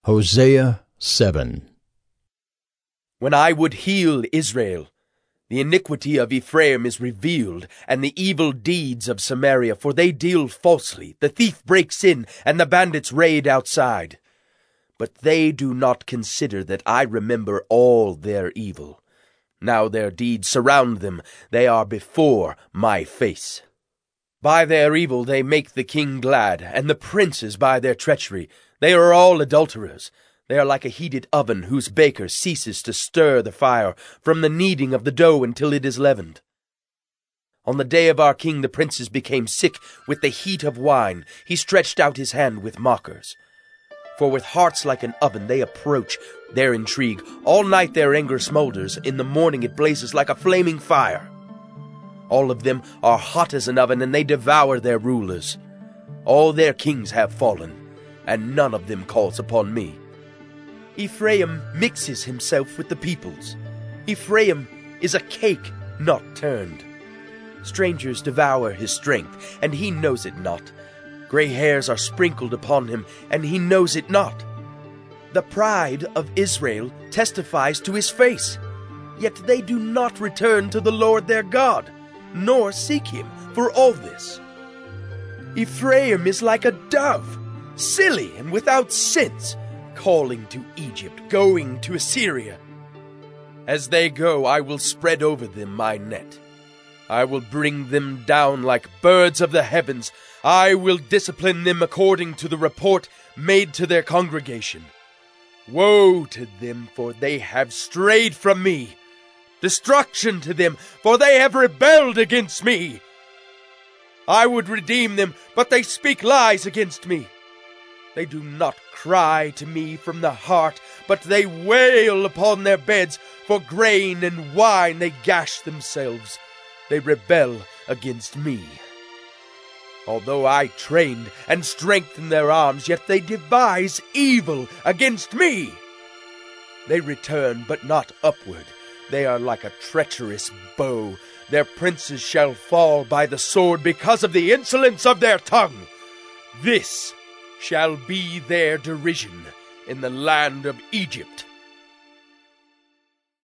Hosea 7. When I would heal Israel, the iniquity of Ephraim is revealed, and the evil deeds of Samaria, for they deal falsely. The thief breaks in, and the bandits raid outside. But they do not consider that I remember all their evil. Now their deeds surround them, they are before my face. By their evil they make the king glad, and the princes by their treachery. They are all adulterers. They are like a heated oven whose baker ceases to stir the fire from the kneading of the dough until it is leavened. On the day of our king the princes became sick with the heat of wine. He stretched out his hand with mockers. For with hearts like an oven they approach their intrigue. All night their anger smolders. In the morning it blazes like a flaming fire. All of them are hot as an oven, and they devour their rulers. All their kings have fallen, and none of them calls upon me. Ephraim mixes himself with the peoples. Ephraim is a cake not turned. Strangers devour his strength, and he knows it not. Gray hairs are sprinkled upon him, and he knows it not. The pride of Israel testifies to his face, yet they do not return to the Lord their God, nor seek him for all this. Ephraim is like a dove, silly and without sense, calling to Egypt, going to Assyria. As they go, I will spread over them my net. I will bring them down like birds of the heavens. I will discipline them according to the report made to their congregation. Woe to them, for they have strayed from me. Destruction to them, for they have rebelled against me. I would redeem them, but they speak lies against me. They do not cry to me from the heart, but they wail upon their beds. For grain and wine they gash themselves. They rebel against me. Although I trained and strengthened their arms, yet they devise evil against me. They return, but not upward. They are like a treacherous bow. Their princes shall fall by the sword because of the insolence of their tongue. This shall be their derision in the land of Egypt.